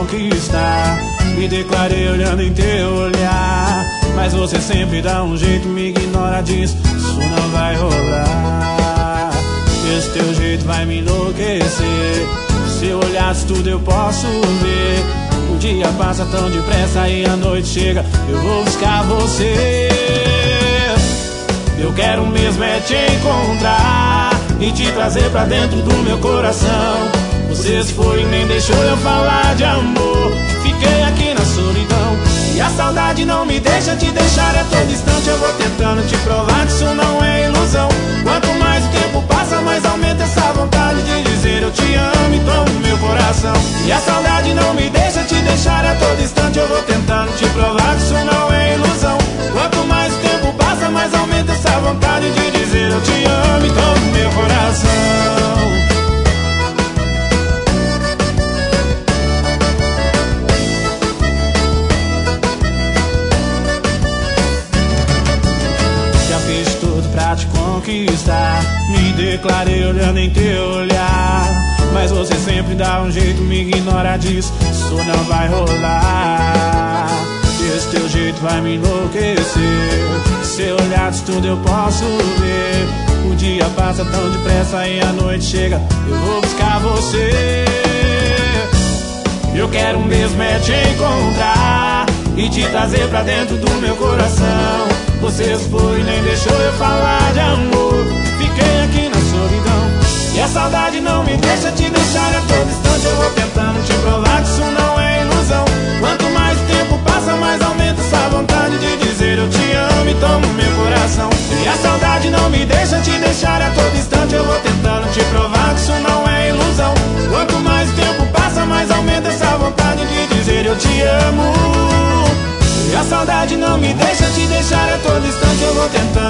conquistar. Me declarei olhando em teu olhar, mas você sempre dá um jeito, me ignora, diz isso não vai rolar. Esse teu jeito vai me enlouquecer. Se eu olhasse tudo eu posso ver. O dia passa tão depressa e a noite chega, eu vou buscar você. Eu quero mesmo é te encontrar e te trazer pra dentro do meu coração. Você se foi e nem deixou eu falar de amor. Fiquei aqui na solidão e a saudade não me deixa te deixar. A todo instante eu vou tentando te provar que isso não é ilusão. Quanto mais o tempo passa, mais aumenta essa vontade de dizer eu te amo e tomo meu coração. E a saudade não me deixa te deixar. A todo instante eu vou tentando te provar que isso não é ilusão. Quanto mais o tempo passa, mais aumenta essa vontade de dizer eu te amo e tomo meu coração. Pra te conquistar, me declarei olhando em teu olhar, mas você sempre dá um jeito, me ignora, diz isso não vai rolar. Esse teu jeito vai me enlouquecer. Se eu olhasse tudo eu posso ver. O dia passa tão depressa e a noite chega, eu vou buscar você. Eu quero mesmo é te encontrar e te trazer pra dentro do meu coração. Você se foi e nem deixou eu falar de amor. Fiquei aqui na solidão e a saudade não me deixa te deixar. A todo instante eu vou tentando te provar que isso não é ilusão. Quanto mais o tempo passa, mais aumenta essa vontade de dizer eu te amo e tomo meu coração. E a saudade não me deixa te deixar. A todo instante eu vou tentando te provar que isso não é ilusão. Quanto mais o tempo passa, mais aumenta essa vontade de dizer eu te amo. E a saudade não me deixa te deixar. A todo instante eu vou tentando